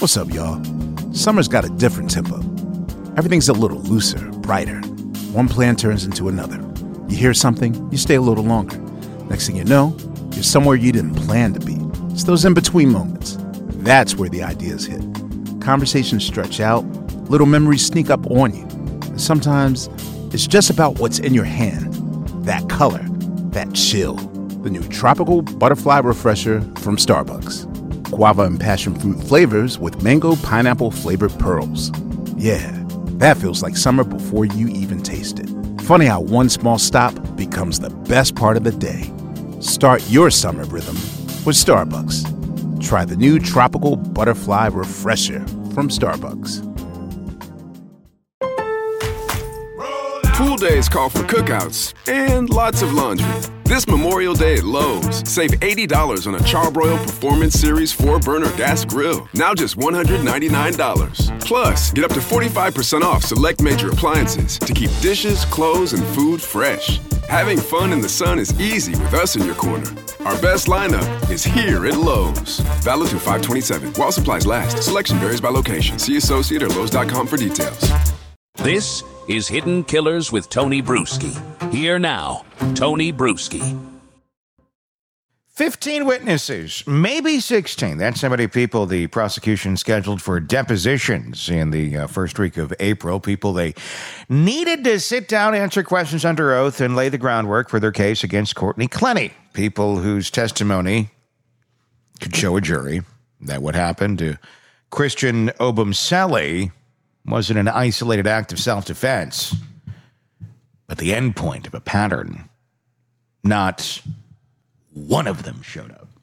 What's up, y'all? Summer's got a different tempo. Everything's a little looser, brighter. One plan turns into another. You hear something, you stay a little longer. Next thing you know, you're somewhere you didn't plan to be. It's those in-between moments. That's where the ideas hit. Conversations stretch out, little memories sneak up on you. And sometimes, it's just about what's in your hand. That color, that chill. The new Tropical Butterfly Refresher from Starbucks. Guava and passion fruit flavors with mango pineapple flavored pearls. Yeah, that feels like summer before you even taste it. Funny how one small stop becomes the best part of the day. Start your summer rhythm with Starbucks. Try the new Tropical Butterfly Refresher from Starbucks. Pool days call for cookouts and lots of laundry. This Memorial Day at Lowe's, save $80 on a Charbroil Performance Series 4-burner gas grill. Now just $199. Plus, get up to 45% off select major appliances to keep dishes, clothes, and food fresh. Having fun in the sun is easy with us in your corner. Our best lineup is here at Lowe's. Valid through 5/27. While supplies last. Selection varies by location. See associate or Lowes.com for details. This is Hidden Killers with Tony Bruschi. Here now, Tony Bruschi. 15 witnesses, maybe 16. That's how many people the prosecution scheduled for depositions in the first week of April. People they needed to sit down, answer questions under oath, and lay the groundwork for their case against Courtney Clenny. People whose testimony could show a jury that what happened to Christian Obumseli wasn't an isolated act of self-defense, but the end point of a pattern. Not one of them showed up.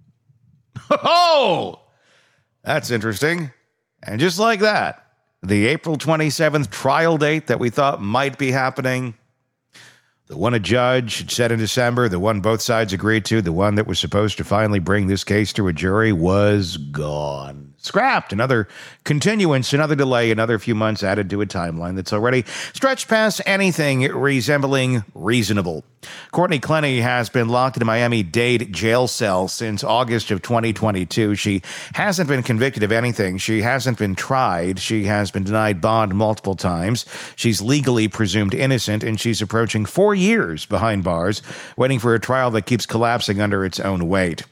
Oh, that's interesting. And just like that, the April 27th trial date that we thought might be happening, the one a judge had set in December, the one both sides agreed to, the one that was supposed to finally bring this case to a jury was gone. Scrapped. Another continuance, another delay, another few months added to a timeline that's already stretched past anything resembling reasonable. Courtney Clenny has been locked in a Miami-Dade jail cell since August of 2022. She hasn't been convicted of anything. She hasn't been tried. She has been denied bond multiple times. She's legally presumed innocent, and she's approaching 4 years behind bars, waiting for a trial that keeps collapsing under its own weight.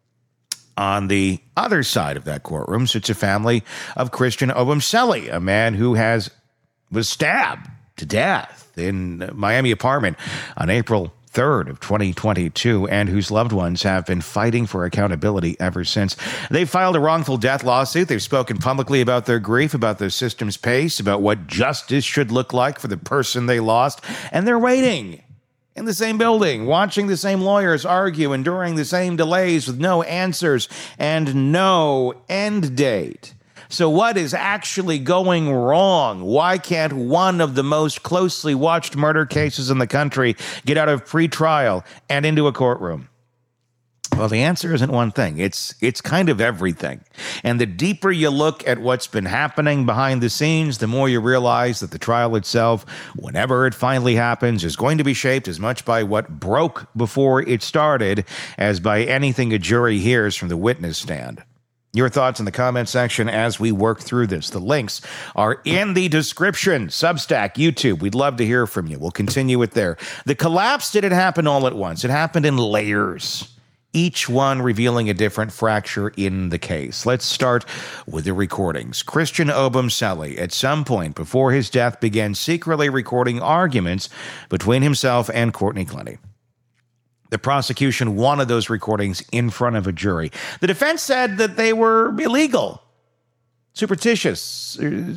On the other side of that courtroom sits a family of Christian Obumseli, a man who was stabbed to death in a Miami apartment on April 3rd of 2022, and whose loved ones have been fighting for accountability ever since. They filed a wrongful death lawsuit. They've spoken publicly about their grief, about the system's pace, about what justice should look like for the person they lost, and they're waiting in the same building, watching the same lawyers argue, enduring the same delays with no answers and no end date. So what is actually going wrong? Why can't one of the most closely watched murder cases in the country get out of pretrial and into a courtroom? Well, the answer isn't one thing. It's kind of everything. And the deeper you look at what's been happening behind the scenes, the more you realize that the trial itself, whenever it finally happens, is going to be shaped as much by what broke before it started as by anything a jury hears from the witness stand. Your thoughts in the comment section as we work through this. The links are in the description. Substack, YouTube. We'd love to hear from you. We'll continue it there. The collapse didn't happen all at once. It happened in layers, each one revealing a different fracture in the case. Let's start with the recordings. Christian Obumseli, at some point before his death, began secretly recording arguments between himself and Courtney Clenny. The prosecution wanted those recordings in front of a jury. The defense said that they were illegal, surreptitious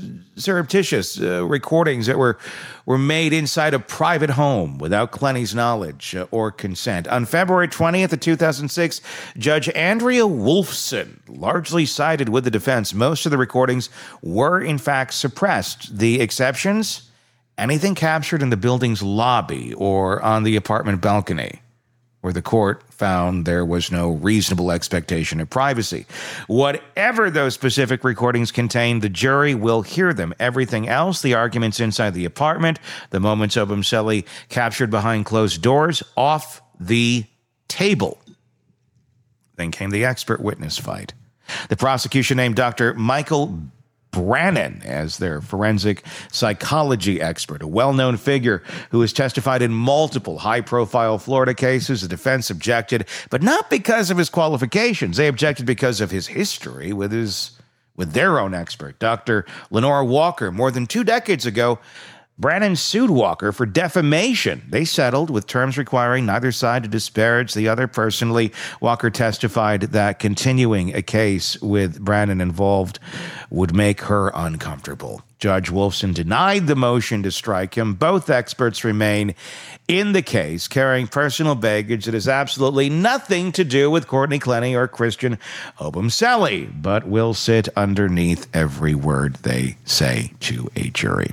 recordings that were made inside a private home without Clenny's knowledge or consent. On February 20th of 2006, Judge Andrea Wolfson largely sided with the defense. Most of the recordings were, in fact, suppressed. The exceptions? Anything captured in the building's lobby or on the apartment balcony, where the court found there was no reasonable expectation of privacy. Whatever those specific recordings contain, the jury will hear them. Everything else, the arguments inside the apartment, the moments Obumseli captured behind closed doors, off the table. Then came the expert witness fight. The prosecution named Dr. Michael Brannon as their forensic psychology expert, a well-known figure who has testified in multiple high-profile Florida cases. The defense objected, but not because of his qualifications. They objected because of his history with their own expert, Dr. Lenora Walker. More than 2 decades ago, Brannon sued Walker for defamation. They settled with terms requiring neither side to disparage the other personally. Walker testified that continuing a case with Brannon involved would make her uncomfortable. Judge Wolfson denied the motion to strike him. Both experts remain in the case, carrying personal baggage that has absolutely nothing to do with Courtney Clenny or Christian Obumseli, but will sit underneath every word they say to a jury.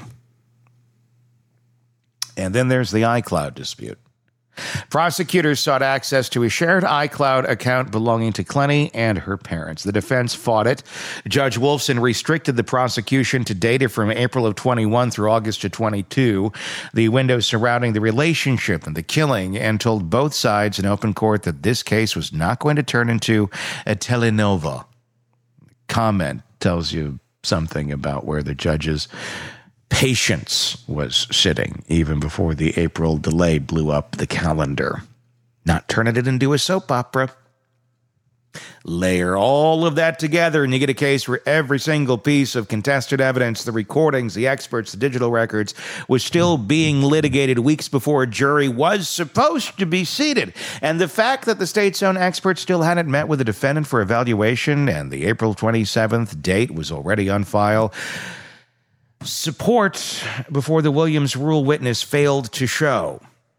And then there's the iCloud dispute. Prosecutors sought access to a shared iCloud account belonging to Clenny and her parents. The defense fought it. Judge Wolfson restricted the prosecution to data from April of 21 through August of 22, the windows surrounding the relationship and the killing, and told both sides in open court that this case was not going to turn into a telenova. Comment tells you something about where the judge's patience was sitting even before the April delay blew up the calendar. Not turning it into a soap opera. Layer all of that together and you get a case where every single piece of contested evidence, the recordings, the experts, the digital records, was still being litigated weeks before a jury was supposed to be seated. And the fact that the state's own experts still hadn't met with the defendant for evaluation and the April 27th date was already on file, support before the Williams Rule witness failed to show.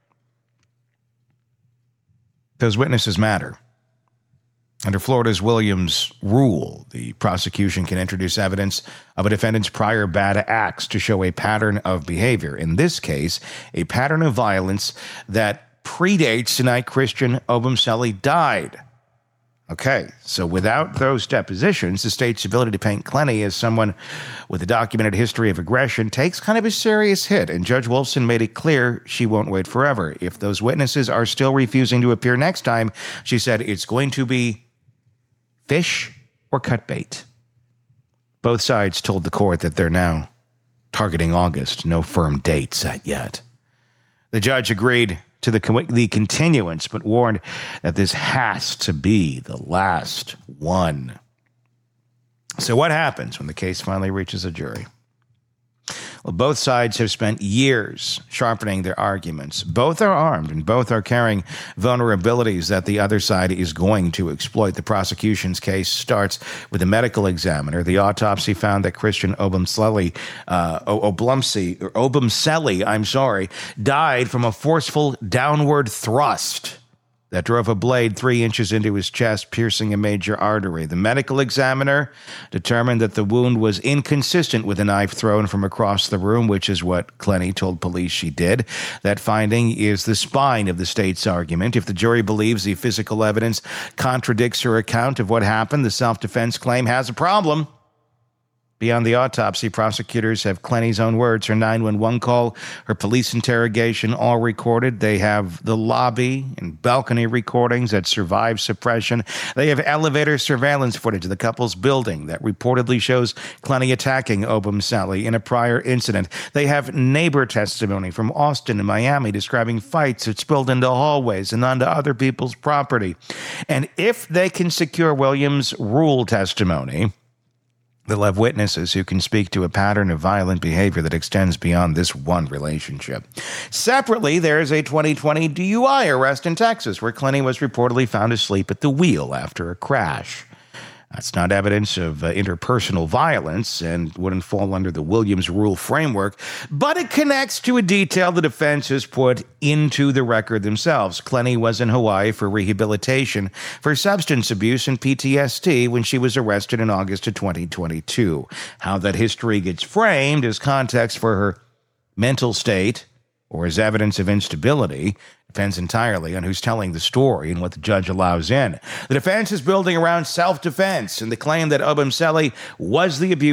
Those witnesses matter. Under Florida's Williams Rule, the prosecution can introduce evidence of a defendant's prior bad acts to show a pattern of behavior. In this case, a pattern of violence that predates the night Christian Obumseli died. Okay, so without those depositions, the state's ability to paint Clenny as someone with a documented history of aggression takes kind of a serious hit, and Judge Wolfson made it clear she won't wait forever. If those witnesses are still refusing to appear next time, she said it's going to be fish or cut bait. Both sides told the court that they're now targeting August, no firm date set yet. The judge agreed to the continuance, but warned that this has to be the last one. So what happens when the case finally reaches a jury? Well, both sides have spent years sharpening their arguments. Both are armed and both are carrying vulnerabilities that the other side is going to exploit. The prosecution's case starts with a medical examiner. The autopsy found that Christian Obumseli, died from a forceful downward thrust that drove a blade 3 inches into his chest, piercing a major artery. The medical examiner determined that the wound was inconsistent with a knife thrown from across the room, which is what Clenny told police she did. That finding is the spine of the state's argument. If the jury believes the physical evidence contradicts her account of what happened, the self-defense claim has a problem. Beyond the autopsy, prosecutors have Clenny's own words, her 911 call, her police interrogation, all recorded. They have the lobby and balcony recordings that survive suppression. They have elevator surveillance footage of the couple's building that reportedly shows Clenny attacking Obumseli in a prior incident. They have neighbor testimony from Austin and Miami describing fights that spilled into hallways and onto other people's property. And if they can secure Williams' Rule testimony, they'll have witnesses who can speak to a pattern of violent behavior that extends beyond this one relationship. Separately, there is a 2020 DUI arrest in Texas where Clenny was reportedly found asleep at the wheel after a crash. That's not evidence of interpersonal violence and wouldn't fall under the Williams Rule framework, but it connects to a detail the defense has put into the record themselves. Clenny was in Hawaii for rehabilitation for substance abuse and PTSD when she was arrested in August of 2022. How that history gets framed as context for her mental state or as evidence of instability depends entirely on who's telling the story and what the judge allows in. The defense is building around self-defense and the claim that Obumseli was the abuser.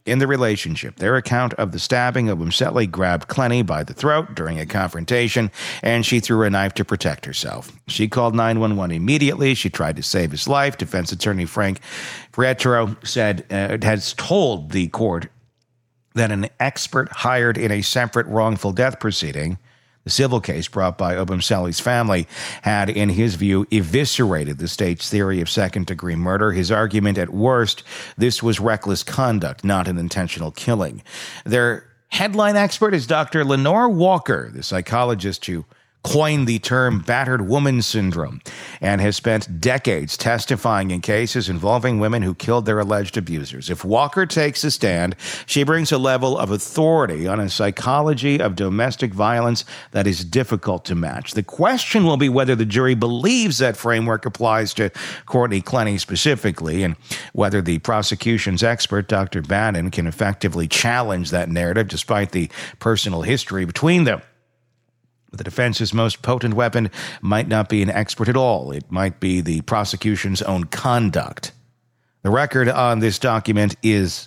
in the relationship. Their account of the stabbing of Obumseli grabbed Clenny by the throat during a confrontation, and she threw a knife to protect herself. She called 911 immediately. She tried to save his life. Defense attorney Frank Pietro has told the court that an expert hired in a separate wrongful death proceeding, the civil case brought by Obumseli's family, had, in his view, eviscerated the state's theory of second-degree murder. His argument, at worst, this was reckless conduct, not an intentional killing. Their headline expert is Dr. Lenore Walker, the psychologist who coined the term battered woman syndrome and has spent decades testifying in cases involving women who killed their alleged abusers. If Walker takes a stand, she brings a level of authority on a psychology of domestic violence that is difficult to match. The question will be whether the jury believes that framework applies to Courtney Clenny specifically, and whether the prosecution's expert, Dr. Bannon, can effectively challenge that narrative despite the personal history between them. The defense's most potent weapon might not be an expert at all. It might be the prosecution's own conduct. The record on this document is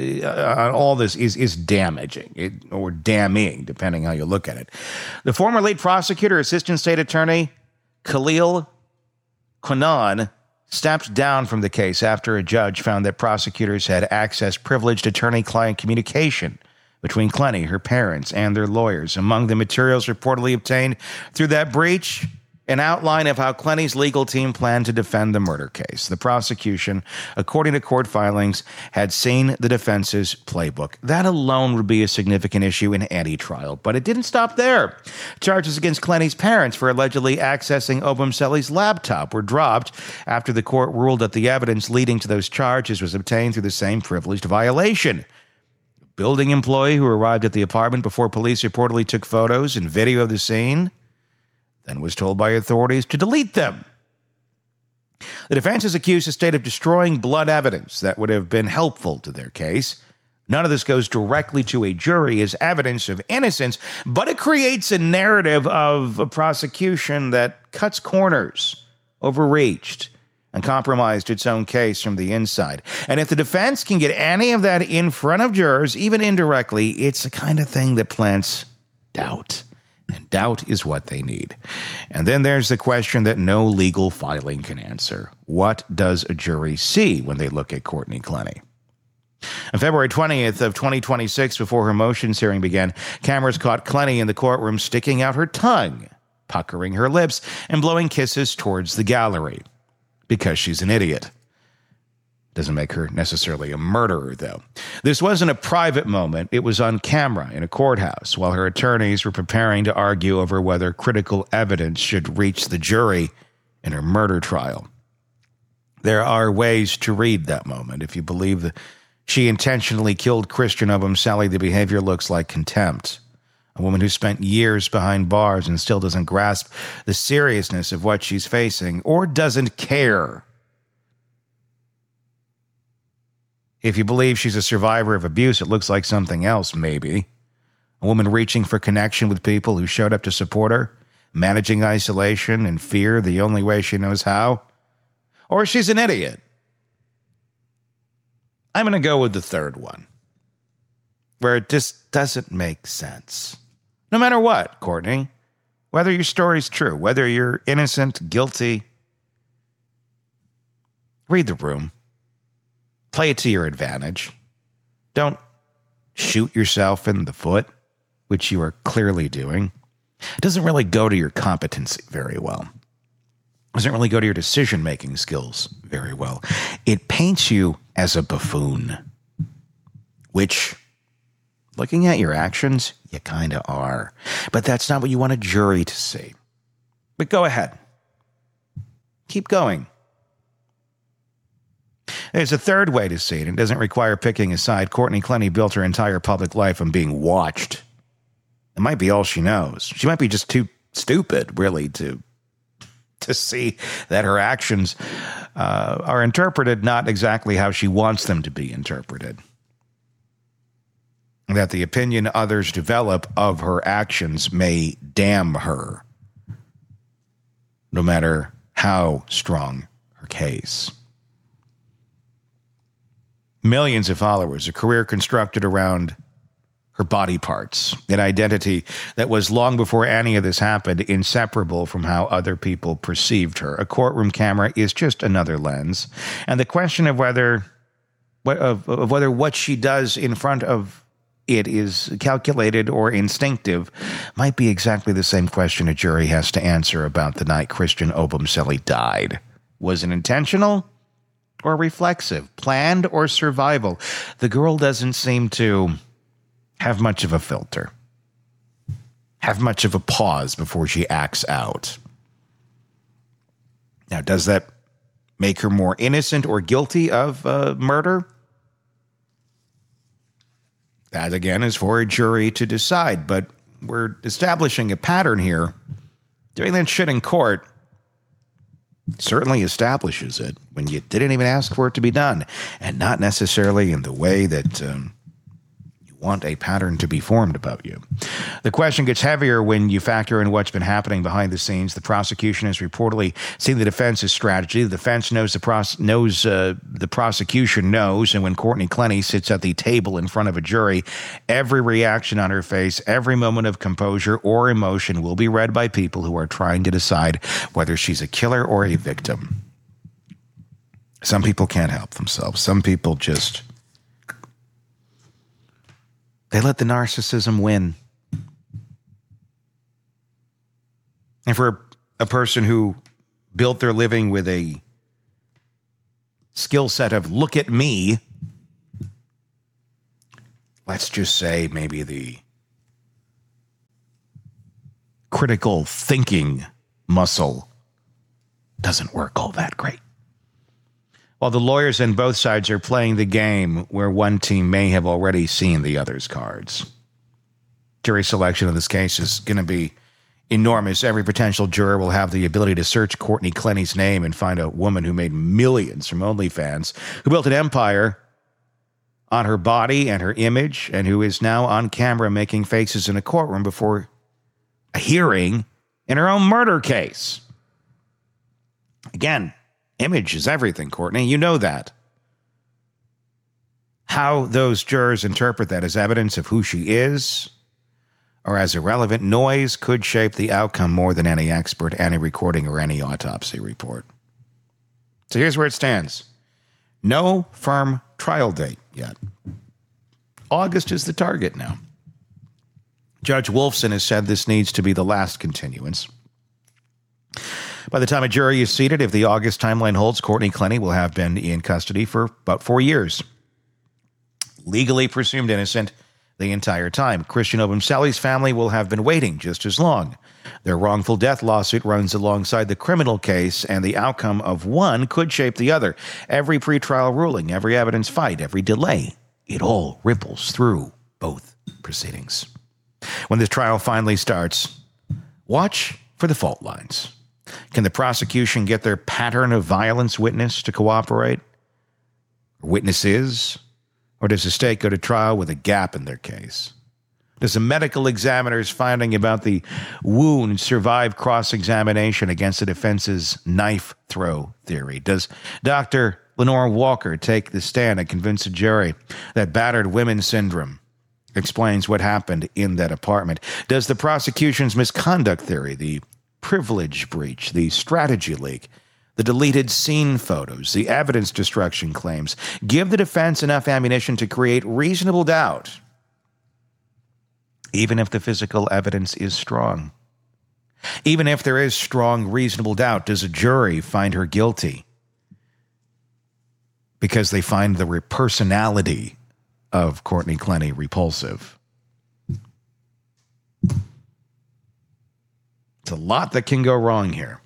damaging, or damning, depending how you look at it. The former lead prosecutor, Assistant State Attorney Khalil Quanon, stepped down from the case after a judge found that prosecutors had accessed privileged attorney-client communication between Clenny, her parents, and their lawyers. Among the materials reportedly obtained through that breach, an outline of how Clenny's legal team planned to defend the murder case. The prosecution, according to court filings, had seen the defense's playbook. That alone would be a significant issue in any trial, but it didn't stop there. Charges against Clenny's parents for allegedly accessing Obumseli's laptop were dropped after the court ruled that the evidence leading to those charges was obtained through the same privileged violation. Building employee who arrived at the apartment before police reportedly took photos and video of the scene, then was told by authorities to delete them. The defense has accused the state of destroying blood evidence that would have been helpful to their case. None of this goes directly to a jury as evidence of innocence, but it creates a narrative of a prosecution that cuts corners, overreached, and compromised its own case from the inside. And if the defense can get any of that in front of jurors, even indirectly, it's the kind of thing that plants doubt. And doubt is what they need. And then there's the question that no legal filing can answer. What does a jury see when they look at Courtney Clenny? On February 20th of 2026, before her motions hearing began, cameras caught Clenny in the courtroom sticking out her tongue, puckering her lips, and blowing kisses towards the gallery. Because she's an idiot. Doesn't make her necessarily a murderer, though. This wasn't a private moment. It was on camera in a courthouse while her attorneys were preparing to argue over whether critical evidence should reach the jury in her murder trial. There are ways to read that moment. If you believe that she intentionally killed Christian Obumseli, the behavior looks like contempt. A woman who spent years behind bars and still doesn't grasp the seriousness of what she's facing, or doesn't care. If you believe she's a survivor of abuse, it looks like something else, maybe. A woman reaching for connection with people who showed up to support her, managing isolation and fear the only way she knows how. Or she's an idiot. I'm going to go with the third one, where it just doesn't make sense. No matter what, Courtney, whether your story's true, whether you're innocent, guilty, read the room. Play it to your advantage. Don't shoot yourself in the foot, which you are clearly doing. It doesn't really go to your competency very well. It doesn't really go to your decision-making skills very well. It paints you as a buffoon, which, looking at your actions, you kind of are. But that's not what you want a jury to see. But go ahead. Keep going. There's a third way to see it. It doesn't require picking a side. Courtney Clenny built her entire public life on being watched. It might be all she knows. She might be just too stupid, really, to see that her actions are interpreted not exactly how she wants them to be interpreted. That the opinion others develop of her actions may damn her, no matter how strong her case. millions of followers, a career constructed around her body parts, an identity that was long before any of this happened, inseparable from how other people perceived her. A courtroom camera is just another lens. And the question of whether what she does in front of it is calculated or instinctive might be exactly the same question a jury has to answer about the night Christian Obumseli died. Was it intentional or reflexive? Planned or survival? The girl doesn't seem to have much of a filter, have much of a pause before she acts out. Now, does that make her more innocent or guilty of murder? That, again, is for a jury to decide, but we're establishing a pattern here. Doing that shit in court certainly establishes it when you didn't even ask for it to be done, and not necessarily in the way that want a pattern to be formed about you. The question gets heavier when you factor in what's been happening behind the scenes. The prosecution has reportedly seen the defense's strategy. The defense knows the prosecution knows, and when Courtney Clenny sits at the table in front of a jury, every reaction on her face, every moment of composure or emotion will be read by people who are trying to decide whether she's a killer or a victim. Some people can't help themselves. Some people just... they let the narcissism win. And for a person who built their living with a skill set of look at me, let's just say maybe the critical thinking muscle doesn't work all that great. While the lawyers on both sides are playing the game where one team may have already seen the other's cards. Jury selection in this case is going to be enormous. Every potential juror will have the ability to search Courtney Clenny's name and find a woman who made millions from OnlyFans, who built an empire on her body and her image, and who is now on camera making faces in a courtroom before a hearing in her own murder case. Again, image is everything, Courtney. You know that. How those jurors interpret that as evidence of who she is or as irrelevant noise could shape the outcome more than any expert, any recording, or any autopsy report. So here's where it stands. No firm trial date yet. August is the target now. Judge Wolfson has said this needs to be the last continuance. By the time a jury is seated, if the August timeline holds, Courtney Clenny will have been in custody for about 4 years. Legally presumed innocent the entire time. Christian Obumseli's family will have been waiting just as long. Their wrongful death lawsuit runs alongside the criminal case, and the outcome of one could shape the other. Every pretrial ruling, every evidence fight, every delay, it all ripples through both proceedings. When this trial finally starts, watch for the fault lines. Can the prosecution get their pattern of violence witness to cooperate? Witnesses? Or does the state go to trial with a gap in their case? Does a medical examiner's finding about the wound survive cross-examination against the defense's knife throw theory? Does Dr. Lenore Walker take the stand and convince a jury that battered women syndrome explains what happened in that apartment? Does the prosecution's misconduct theory, the privilege breach, the strategy leak, the deleted scene photos, the evidence destruction claims, give the defense enough ammunition to create reasonable doubt, even if the physical evidence is strong? Even if there is strong, reasonable doubt, does a jury find her guilty because they find the personality of Courtney Clenny repulsive? It's a lot that can go wrong here.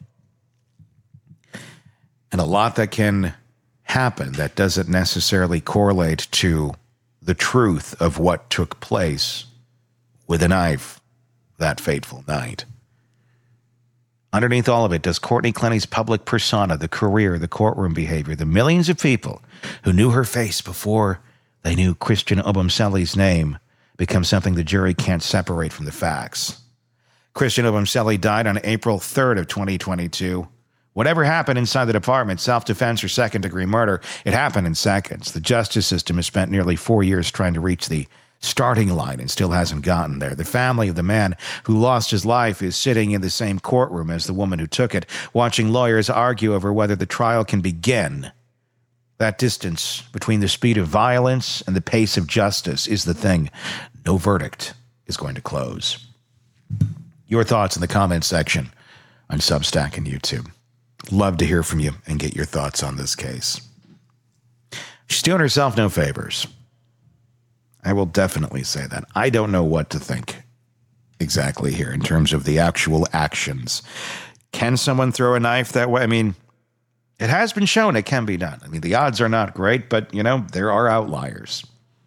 And a lot that can happen that doesn't necessarily correlate to the truth of what took place with a knife that fateful night. Underneath all of it, does Courtney Clenny's public persona, the career, the courtroom behavior, the millions of people who knew her face before they knew Christian Obumseli's name, become something the jury can't separate from the facts? Christian Obumseli died on April 3rd of 2022 Whatever happened inside the department, self-defense or second-degree murder, it happened in seconds. The justice system has spent nearly 4 years trying to reach the starting line and still hasn't gotten there. The family of the man who lost his life is sitting in the same courtroom as the woman who took it, watching lawyers argue over whether the trial can begin. That distance between the speed of violence and the pace of justice is the thing no verdict is going to close. Your thoughts in the comments section on Substack and YouTube. Love to hear from you and get your thoughts on this case. She's doing herself no favors. I will definitely say that. I don't know what to think exactly here in terms of the actual actions. Can someone throw a knife that way? I mean, it has been shown it can be done. I mean, the odds are not great, but, there are outliers.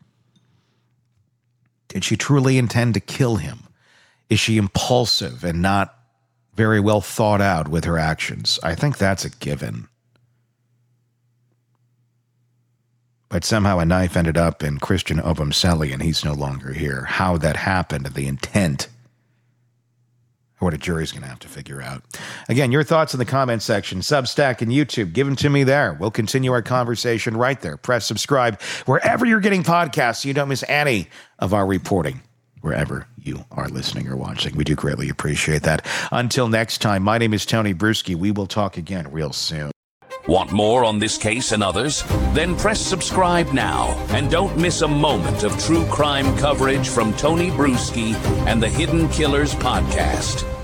Did she truly intend to kill him? Is she impulsive and not very well thought out with her actions? I think that's a given. But somehow a knife ended up in Christian Obumseli, and he's no longer here. How that happened, the intent, what a jury's going to have to figure out. Again, your thoughts in the comments section, Substack and YouTube. Give them to me there. We'll continue our conversation right there. Press subscribe wherever you're getting podcasts so you don't miss any of our reporting, wherever you are listening or watching. We do greatly appreciate that. Until next time, my name is Tony Bruschi. We will talk again real soon. Want more on this case and others? Then press subscribe now and don't miss a moment of true crime coverage from Tony Bruschi and the Hidden Killers podcast.